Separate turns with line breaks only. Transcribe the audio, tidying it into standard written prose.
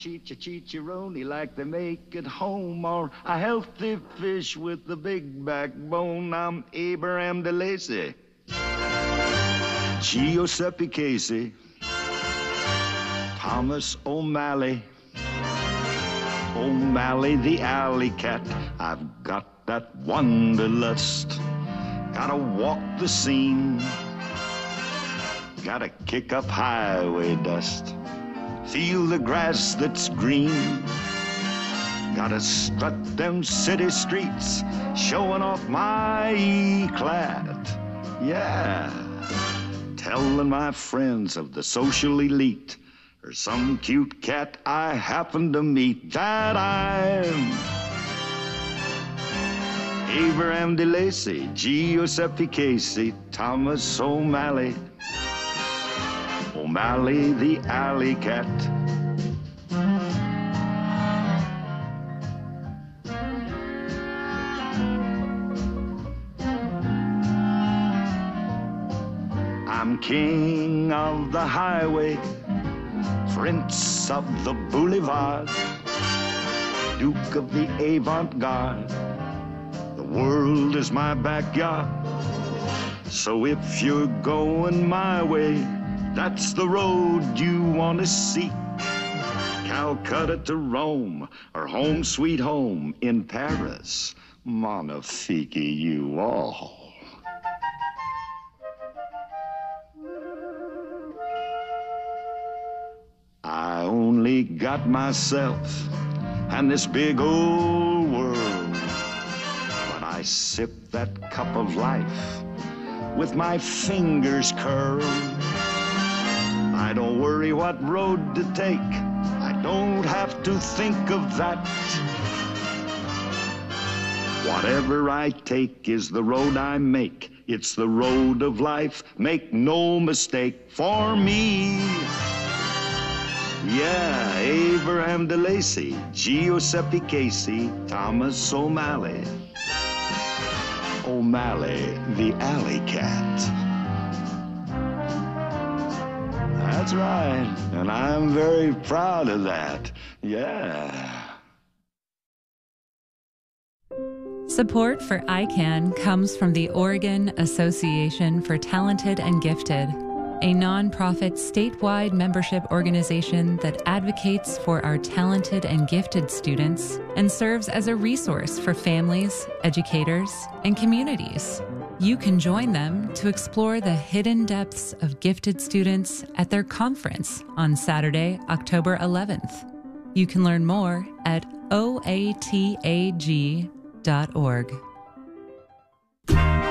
Chicharoni like they make at home, or a healthy fish with a big backbone. I'm Abraham DeLacy, Giuseppe Casey, Thomas O'Malley, O'Malley the alley cat. I've got that wanderlust, gotta walk the scene, gotta kick up highway dust, feel the grass that's green, gotta strut them city streets, showing off my E-clad. Yeah, telling my friends of the social elite, or some cute cat I happen to meet, that I'm Abraham DeLacy, Giuseppe Casey, Thomas O'Malley, O'Malley the alley cat. I'm king of the highway, prince of the boulevard, duke of the avant-garde. The world is my backyard, so if you're going my way, that's the road you want to seek. Calcutta to Rome, or home sweet home in Paris. Magnifique you all. I only got myself and this big old world, but I sip that cup of life with my fingers curled. I don't worry what road to take, I don't have to think of that. Whatever I take is the road I make. It's the road of life, make no mistake, for me. Yeah, Abraham DeLacy, Giuseppe Casey, Thomas O'Malley, O'Malley the alley cat. That's right, and I'm very proud of that. Yeah.
Support for ICANN comes from the Oregon Association for Talented and Gifted, a nonprofit statewide membership organization that advocates for our talented and gifted students and serves as a resource for families, educators, and communities. You can join them to explore the hidden depths of gifted students at their conference on Saturday, October 11th. You can learn more at oatag.org.